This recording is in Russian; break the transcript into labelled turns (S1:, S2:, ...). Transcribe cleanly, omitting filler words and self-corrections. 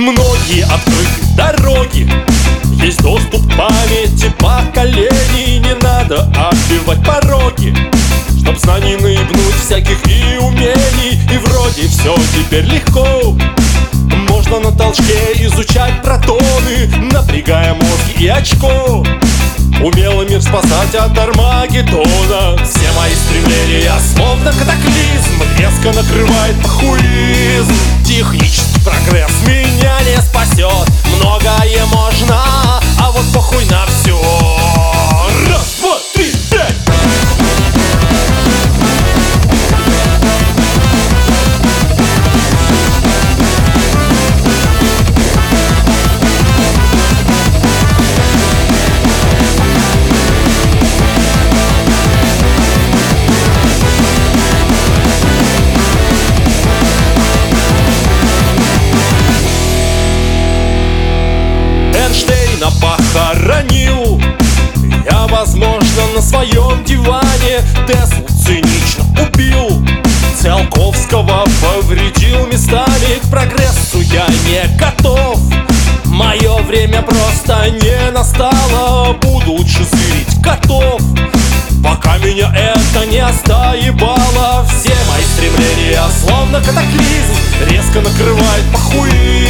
S1: Многие открыты дороги, есть доступ к памяти поколений. Не надо оббивать пороги, чтоб знаний наебнуть всяких и умений. И вроде все теперь легко, можно на толчке изучать протоны, напрягая мозг и очко, умело мир спасать от Армагеддона. Все мои стремления словно катаклизм резко накрывает похуизм. Технический прогресс меня не спасет, многое можно, а вот похуй на все. Раз, два, три, пять. Эйнштейна похоронил я, возможно, на своем диване. Теслу цинично убил, Циолковского повредил местами. К прогрессу я не готов, мое время просто не настало. Буду лучше зырить котов, пока меня это не остоебало. Все мои стремления словно катаклизм резко накрывает похуизм.